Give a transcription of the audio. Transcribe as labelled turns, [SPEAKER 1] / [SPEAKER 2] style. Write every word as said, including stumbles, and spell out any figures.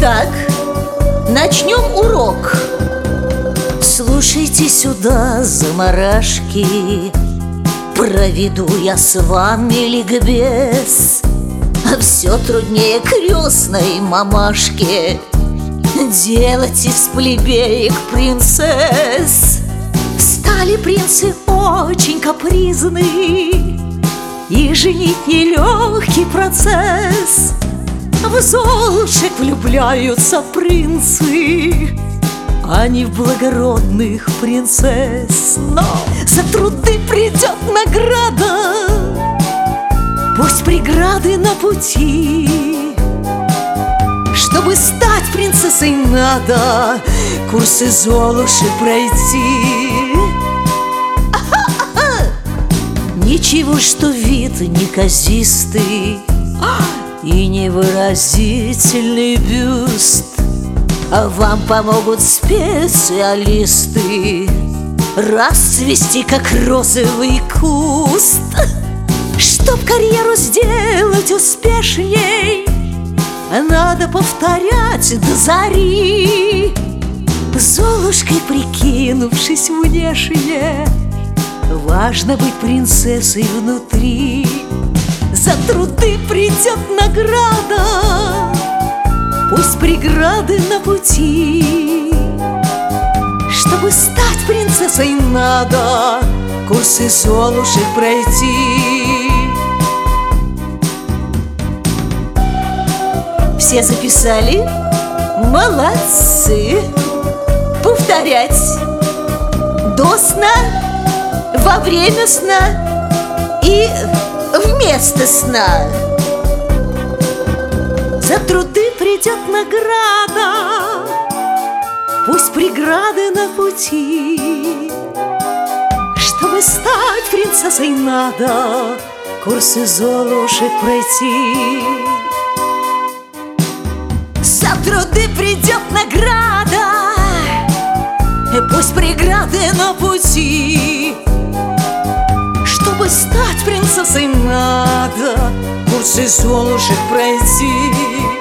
[SPEAKER 1] Итак, начнем урок. Слушайте сюда, заморашки, проведу я с вами ликбез. Все труднее крестной мамашке делать из плебеек принцесс. Стали принцы очень капризны, и женить нелегкий процесс. В золушек влюбляются принцы, а не в благородных принцесс. Но за труды придет награда, пусть преграды на пути. Чтобы стать принцессой, надо курсы Золуши пройти. Ничего, что вид неказистый и невыразительный бюст, а вам помогут специалисты расцвести, как розовый куст. Чтоб карьеру сделать успешней, надо повторять до зари, Золушкой прикинувшись внешне. Важно быть принцессой внутри. За труды придет награда, пусть преграды на пути. Чтобы стать принцессой, надо курсы Золушек пройти. Все записали? Молодцы! Повторять. До сна, во время сна и вместо сна. За труды придет награда, пусть преграды на пути. Чтобы стать принцессой, надо курсы Золушек пройти. За труды придет награда, пусть преграды на пути. Чтобы стать принцессой, надо курсы Золушек пройти.